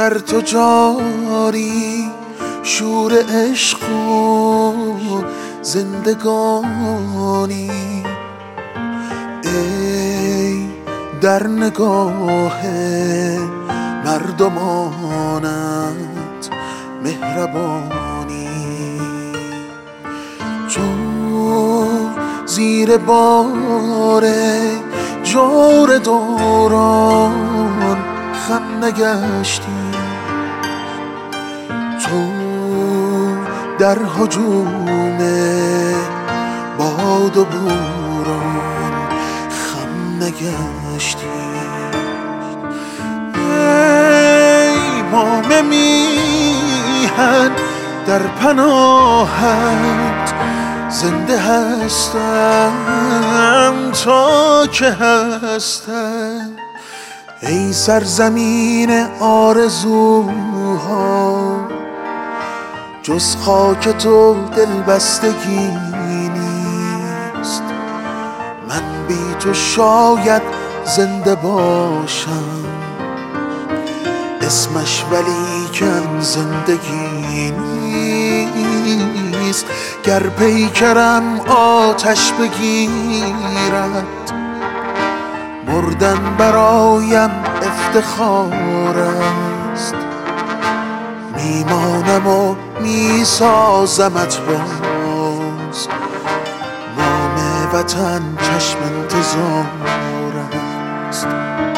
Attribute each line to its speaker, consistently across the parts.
Speaker 1: در تو جاری شور عشق و زندگانی. ای در نگاه مردمانت مهربانی، تو زیر بار جور دوران خم نگشتی، تو در هجوم باد و بوران خم نگشتی. ای مام میهن در پناهت زنده هستم تا که هستم. ای سرزمین آرزوها جز خاک تو دلبستگی نیست. من بی تو شاید زنده باشم، اسمش ولیکن زندگی نیست. گر پیکرم آتش بگیرد مردن برایم افتخار است. میمانم و میسازمت باز، نام وطن چشم انتظار است.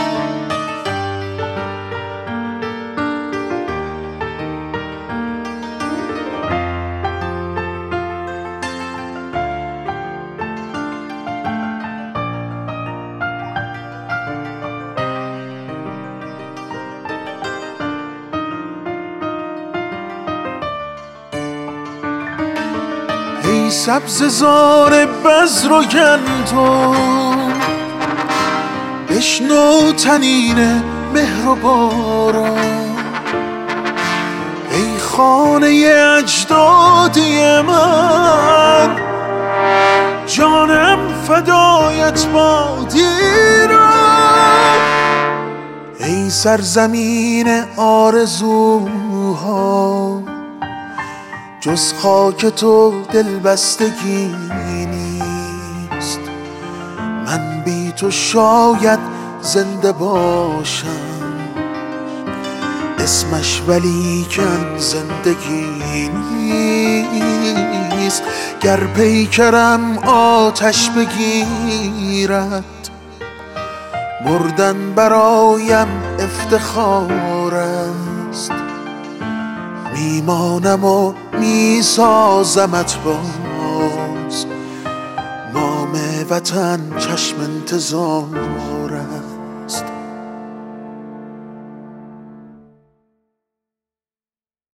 Speaker 1: ای سبززار بذر و گندم بشنو طنین مهر و باران. ای خانه اجدادی من جانم فدایت باد ایران. ای سرزمین آرزوها جز خاک تو دلبستگی نیست. من بی تو شاید زنده باشم، اسمش ولیکن زندگی نیست. گر پیکرم آتش بگیرد مردن برایم افتخار است. میمانم و میسازمت باز، نام وطن چشم انتظار